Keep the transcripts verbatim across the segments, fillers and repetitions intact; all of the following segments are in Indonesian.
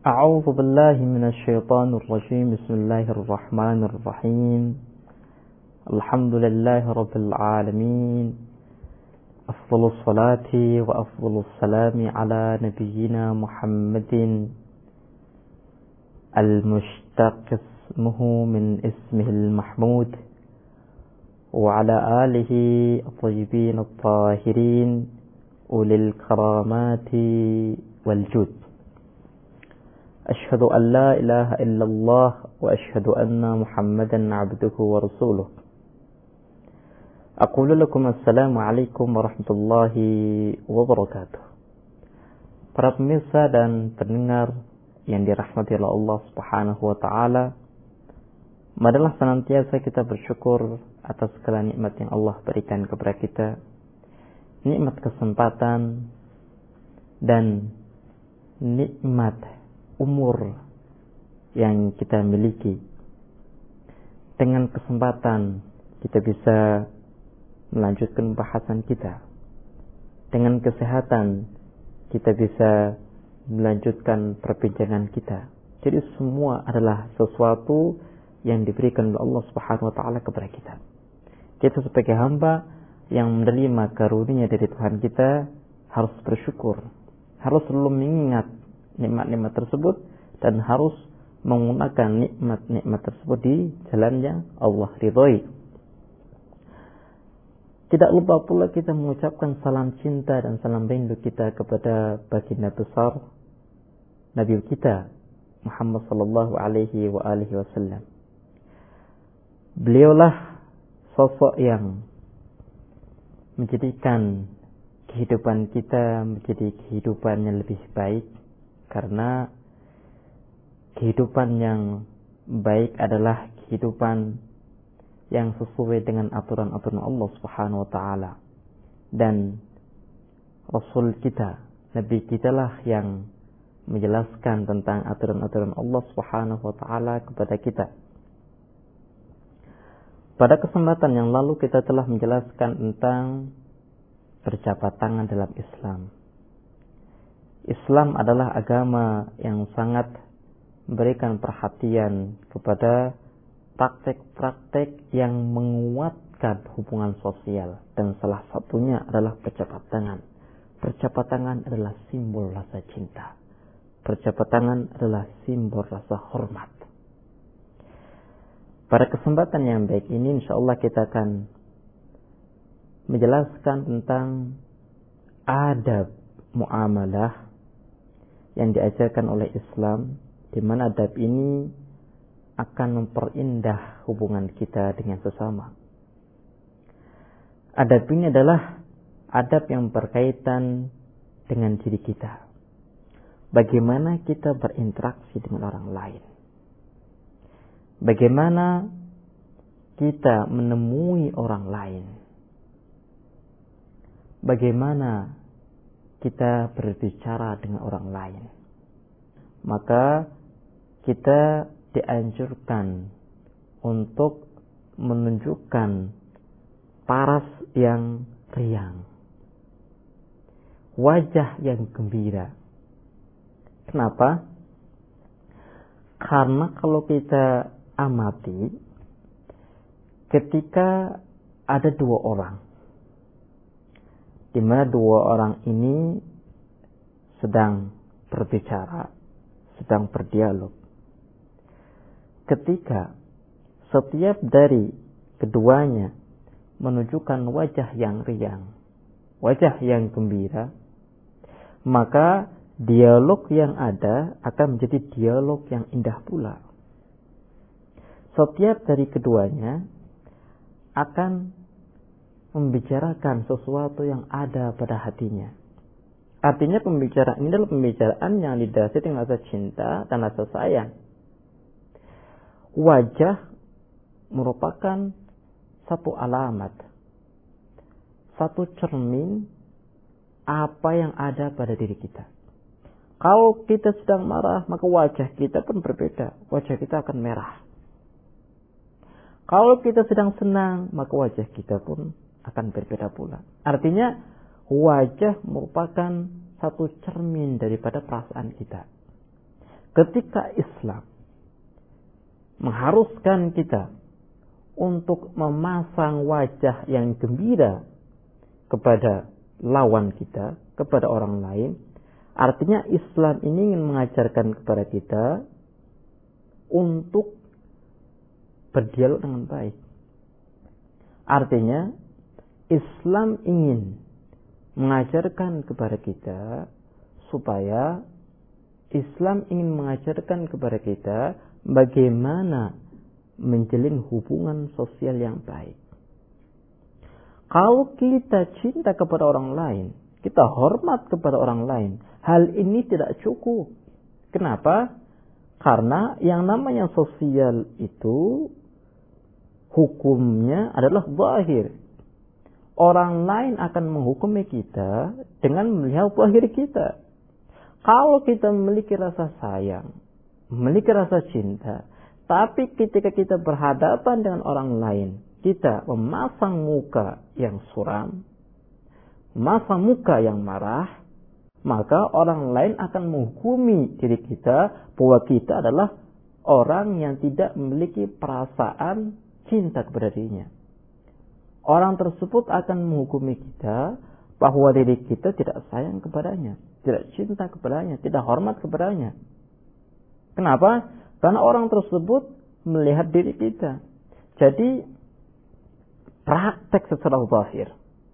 أعوذ بالله من الشيطان الرجيم بسم الله الرحمن الرحيم الحمد لله رب العالمين أفضل الصلاة وأفضل السلام على نبينا محمد المشتق اسمه من اسمه المحمود وعلى آله الطيبين الطاهرين أولي الكرامات والجود. أشهد أن لا إله إلا الله وأشهد أن محمدا عبده ورسوله. أقول لكم السلام عليكم warahmatullahi wabarakatuh. Para pemirsa dan pendengar yang dirahmati oleh Allah Subhanahu wa taala, marilah senantiasa kita bersyukur atas segala nikmat yang Allah berikan kepada kita. Nikmat kesempatan dan nikmat umur yang kita miliki. Dengan kesempatan kita bisa melanjutkan bahasan kita. Dengan kesehatan kita bisa melanjutkan perbincangan kita. Jadi semua adalah sesuatu yang diberikan oleh Allah Subhanahu wa taala kepada kita. Kita sebagai hamba yang menerima karunia dari Tuhan kita harus bersyukur, harus selalu mengingat nikmat-nikmat tersebut dan harus menggunakan nikmat-nikmat tersebut di jalan yang Allah ridhoi. Tidak lupa pula kita mengucapkan salam cinta dan salam rindu kita kepada baginda besar Nabi kita Muhammad sallallahu alaihi wa alihi wasallam. Beliaulah sosok yang menjadikan kehidupan kita menjadi kehidupan yang lebih baik, karena kehidupan yang baik adalah kehidupan yang sesuai dengan aturan-aturan Allah Subhanahu wa taala. Dan Rasul kita, Nabi kita lah yang menjelaskan tentang aturan-aturan Allah Subhanahu wa taala kepada kita. Pada kesempatan yang lalu kita telah menjelaskan tentang berjabat tangan dalam Islam. Islam adalah agama yang sangat memberikan perhatian kepada praktek-praktek yang menguatkan hubungan sosial, dan salah satunya adalah berjabat tangan. Berjabat tangan adalah simbol rasa cinta. Berjabat tangan adalah simbol rasa hormat. Pada kesempatan yang baik ini insyaallah kita akan menjelaskan tentang adab muamalah yang diajarkan oleh Islam, di mana adab ini akan memperindah hubungan kita dengan sesama. Adab ini adalah adab yang berkaitan dengan diri kita. Bagaimana kita berinteraksi dengan orang lain. Bagaimana kita menemui orang lain. Bagaimana kita berbicara dengan orang lain. Maka kita dianjurkan untuk menunjukkan paras yang riang, wajah yang gembira. Kenapa? Karena kalau kita amati, ketika ada dua orang, di mana dua orang ini sedang berbicara, sedang berdialog. Ketika setiap dari keduanya menunjukkan wajah yang riang, wajah yang gembira, maka dialog yang ada akan menjadi dialog yang indah pula. Setiap dari keduanya akan membicarakan sesuatu yang ada pada hatinya. Artinya pembicaraan ini adalah pembicaraan yang didasari dengan rasa cinta dan rasa sayang. Wajah merupakan satu alamat, satu cermin apa yang ada pada diri kita. Kalau kita sedang marah, maka wajah kita pun berbeda. Wajah kita akan merah. Kalau kita sedang senang, maka wajah kita pun akan berbeda pula. Artinya wajah merupakan satu cermin daripada perasaan kita. ketika Islam mengharuskan kita untuk memasang wajah yang gembira kepada lawan kita, kepada orang lain, artinya Islam ini ingin mengajarkan kepada kita untuk berdialog dengan baik. Artinya Islam ingin mengajarkan kepada kita supaya Islam ingin mengajarkan kepada kita bagaimana menjalin hubungan sosial yang baik. Kalau kita cinta kepada orang lain, kita hormat kepada orang lain, hal ini tidak cukup. Kenapa? Karena yang namanya sosial itu hukumnya adalah zahir. Orang lain akan menghukumi kita dengan melihat zahir kita. Kalau kita memiliki rasa sayang, memiliki rasa cinta, tapi ketika kita berhadapan dengan orang lain, kita memasang muka yang suram, memasang muka yang marah, maka orang lain akan menghukumi diri kita bahwa kita adalah orang yang tidak memiliki perasaan cinta kepada dirinya. Orang tersebut akan menghukumi kita bahwa diri kita tidak sayang kepadanya, tidak cinta kepadanya, tidak hormat kepadanya. Kenapa? Karena orang tersebut melihat diri kita. Jadi praktek secara zahir,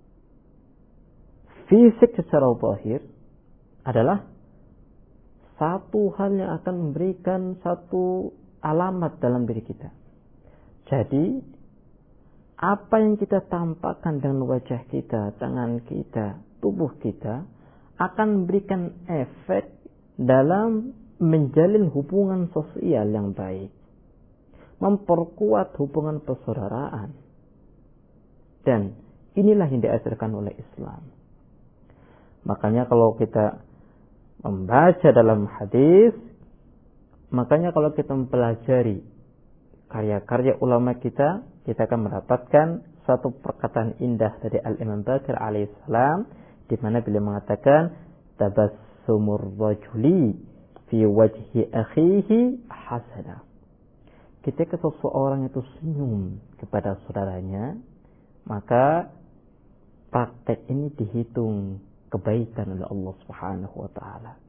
fisik secara zahir adalah satu hal yang akan memberikan satu alamat dalam diri kita. Jadi apa yang kita tampakkan dengan wajah kita, tangan kita, tubuh kita akan memberikan efek dalam menjalin hubungan sosial yang baik, memperkuat hubungan persaudaraan. Dan inilah yang diajarkan oleh Islam. Makanya kalau kita membaca dalam hadis, makanya kalau kita mempelajari karya-karya ulama kita, kita akan mendapatkan suatu perkataan indah dari Al-Imam Baqir alaihissalam, di mana beliau mengatakan, tabassumur rajuli fi wajhi akhihi hasanah. Ketika seseorang itu senyum kepada saudaranya, maka praktek ini dihitung kebaikan oleh Allah Subhanahu wa taala.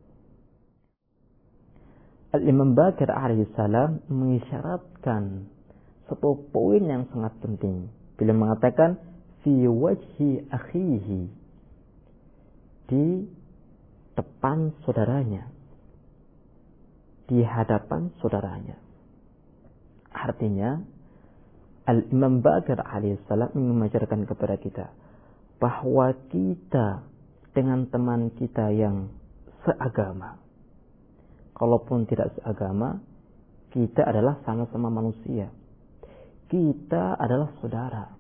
Al-Imam Baqir alaihissalam mengisyaratkan satu poin yang sangat penting. Beliau mengatakan fi wajhi akhihi, di depan saudaranya, di hadapan saudaranya. Artinya Al-Imam Baqir alaihissalam ingin mengajarkan kepada kita bahwa kita dengan teman kita yang seagama, kalaupun tidak seagama, kita adalah sama-sama manusia. Kita adalah saudara.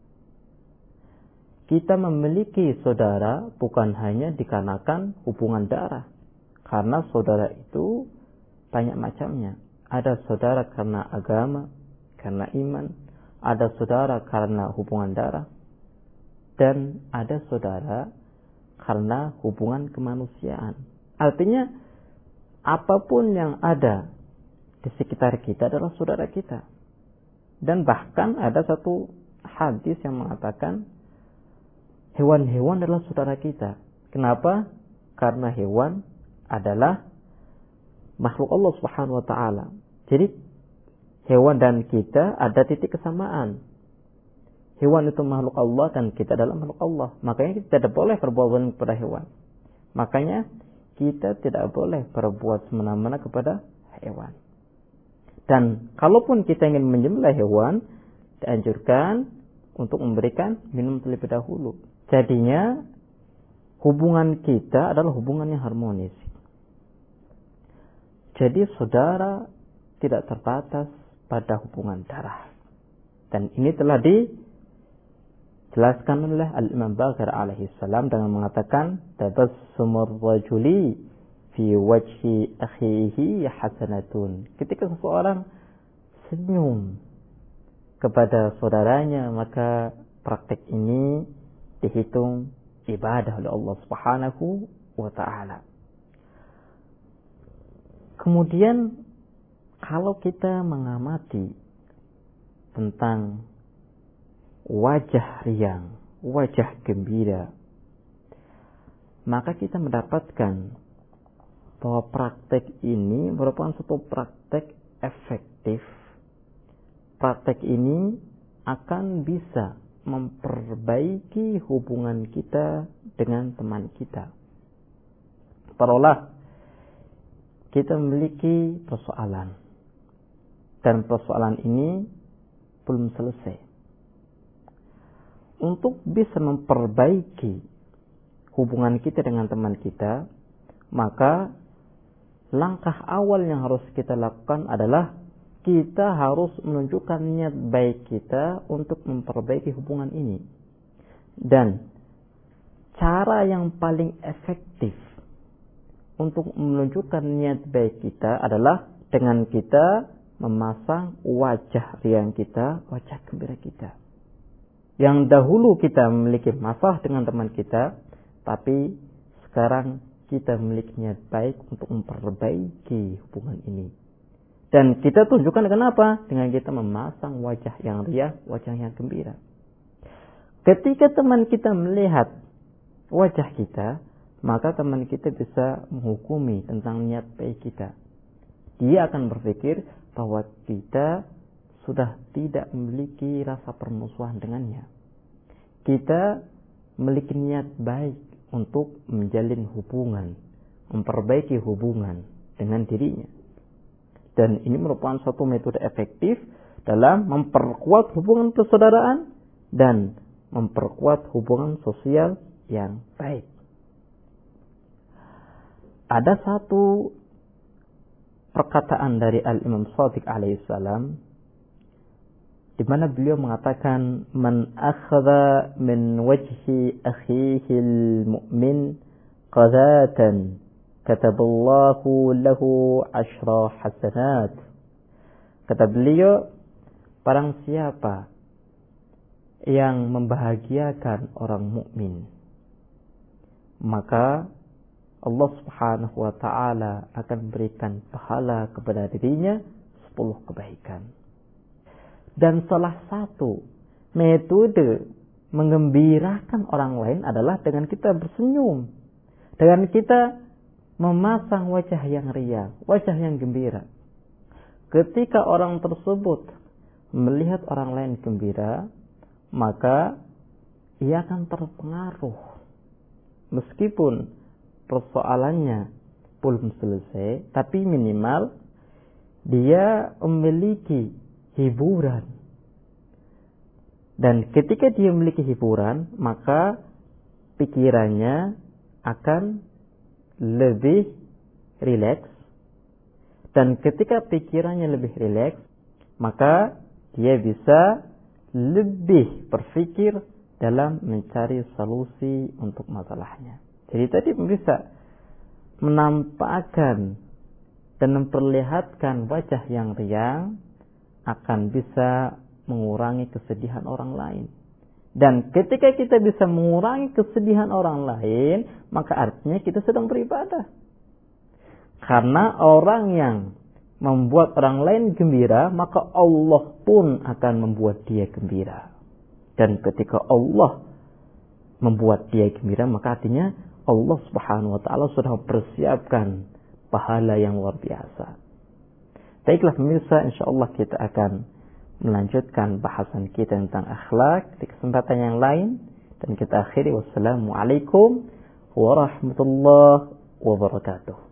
Kita memiliki saudara bukan hanya dikarenakan hubungan darah. Karena saudara itu banyak macamnya. Ada saudara karena agama, karena iman. Ada saudara karena hubungan darah. Dan ada saudara karena hubungan kemanusiaan. Artinya, apapun yang ada di sekitar kita adalah saudara kita. Dan bahkan ada satu hadis yang mengatakan hewan-hewan adalah saudara kita. Kenapa? Karena hewan adalah makhluk Allah Subhanahu wa taala. Jadi hewan dan kita ada titik kesamaan. Hewan itu makhluk Allah dan kita adalah makhluk Allah. Makanya kita tidak boleh berbuat kepada hewan. Makanya kita tidak boleh berbuat semena-mena kepada hewan. Dan kalaupun kita ingin menyembelih hewan, dianjurkan untuk memberikan minum terlebih dahulu. Jadinya hubungan kita adalah hubungan yang harmonis. Jadi saudara tidak terbatas pada hubungan darah. Dan ini telah dijelaskan oleh Al-Imam Baqir alaihissalam dengan mengatakan tabassumur rajuli fi wajhi akhihi hasanatun. Ketika seseorang senyum kepada saudaranya, maka praktek ini dihitung ibadah oleh Allah Subhanahu wa taala. Kemudian kalau kita mengamati tentang wajah riang, wajah gembira, maka kita mendapatkan bahwa praktek ini merupakan suatu praktek efektif. Praktek ini akan bisa memperbaiki hubungan kita dengan teman kita. Taruhlah kita memiliki persoalan, dan persoalan ini belum selesai. Untuk bisa memperbaiki hubungan kita dengan teman kita, maka langkah awal yang harus kita lakukan adalah kita harus menunjukkan niat baik kita untuk memperbaiki hubungan ini. Dan cara yang paling efektif untuk menunjukkan niat baik kita adalah dengan kita memasang wajah riang kita, wajah gembira kita. Yang dahulu kita memiliki masalah dengan teman kita, tapi sekarang kita memiliki niat baik untuk memperbaiki hubungan ini. Dan kita tunjukkan dengan apa? Dengan kita memasang wajah yang riang, wajah yang gembira. Ketika teman kita melihat wajah kita, maka teman kita bisa menghukumi tentang niat baik kita. Dia akan berpikir bahwa kita sudah tidak memiliki rasa permusuhan dengannya. Kita memiliki niat baik untuk menjalin hubungan, memperbaiki hubungan dengan dirinya. Dan ini merupakan suatu metode efektif dalam memperkuat hubungan persaudaraan dan memperkuat hubungan sosial yang baik. Ada satu perkataan dari Al-Imam Shadiq alaihissalam di mana beliau mengatakan, man akhadha min wajhi akhihi al-mu'min qadatan kataballahu lahu ashra hasanat. Kata beliau, barang siapa yang membahagiakan orang mukmin, maka Allah Subhanahu wa taala akan berikan pahala kepada dirinya sepuluh kebaikan. Dan salah satu metode menggembirakan orang lain adalah dengan kita bersenyum, dengan kita memasang wajah yang riang, wajah yang gembira. Ketika orang tersebut melihat orang lain gembira, maka ia akan terpengaruh. Meskipun persoalannya belum selesai, tapi minimal dia memiliki hiburan. Dan ketika dia memiliki hiburan, maka pikirannya akan lebih rileks. Dan ketika pikirannya lebih rileks, maka dia bisa lebih berpikir dalam mencari solusi untuk masalahnya. Jadi tadi bisa menampakkan dan memperlihatkan wajah yang riang akan bisa mengurangi kesedihan orang lain. Dan ketika kita bisa mengurangi kesedihan orang lain, maka artinya kita sedang beribadah. Karena orang yang membuat orang lain gembira, maka Allah pun akan membuat dia gembira. Dan ketika Allah membuat dia gembira, maka artinya Allah Subhanahu wa taala sudah mempersiapkan pahala yang luar biasa. Baiklah pemirsa, insyaallah kita akan melanjutkan bahasan kita tentang akhlak di kesempatan yang lain, dan kita akhiri wassalamualaikum warahmatullahi wabarakatuh.